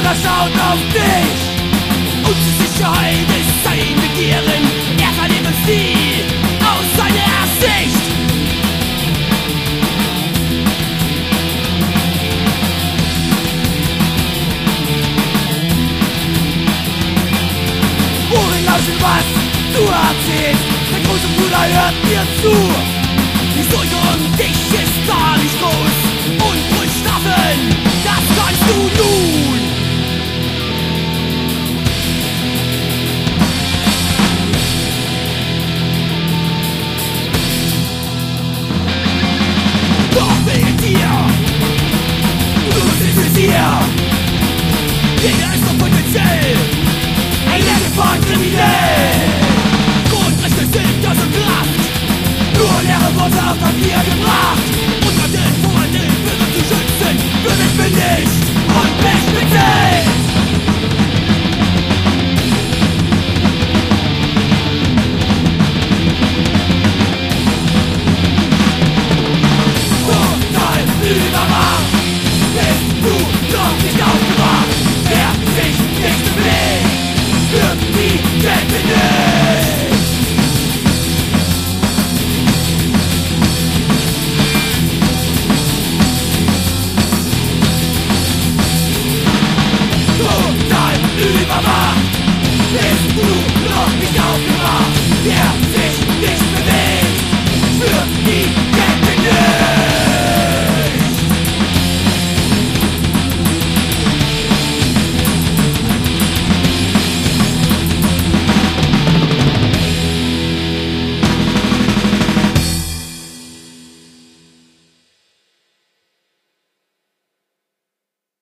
Jeder schaut auf dich. Unsicherheit ist sein Begehren. Er verliert uns nie aus seiner Sicht. Ohren lauschen, was du erzählst. Der große Bruder hört dir zu. Die Sorge um dich ist gar nicht groß. Unruhig straffen, das kannst du nun. Doch wegen dir, du bist es hier. Jeder ist doch potenziell ein Level von kriminell. Grundrechte sind das und Kraft, nur leere Worte auf Papier gebracht. Unter den vor den Bürgern zu schützen, wird es benischt und bespitzelt. Total überwacht, bist du noch nicht aufgewacht. Wer sich nicht bewegt, wird nie definiert. Total überwacht, bist du noch nicht aufgewacht.